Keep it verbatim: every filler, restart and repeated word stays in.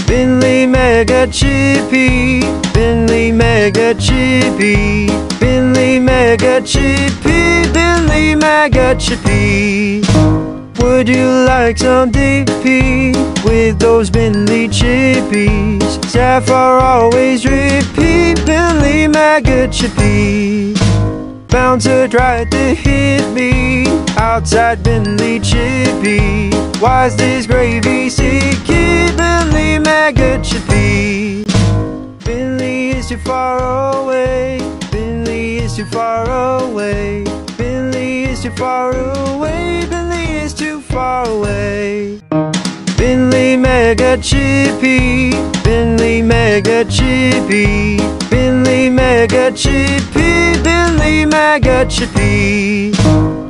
Bentley Mega Chippy, Bentley Mega Chippy, Bentley Mega Chippy, Bentley Mega Chippy. Would you like some D P with those Bentley Chippies? Sapphire always repeat, Bentley Mega Chippy. Bouncer tried to hit me outside Bentley Chippy. Why's this gravy sticky? Bentley Mega Chippy. Bentley is too far away, Bentley is too far away, Bentley is too far away, Bentley is too far away. Bentley Mega Chippy, Bentley Mega Chippy, Bentley Mega Chippy, Bentley Mega Chippy.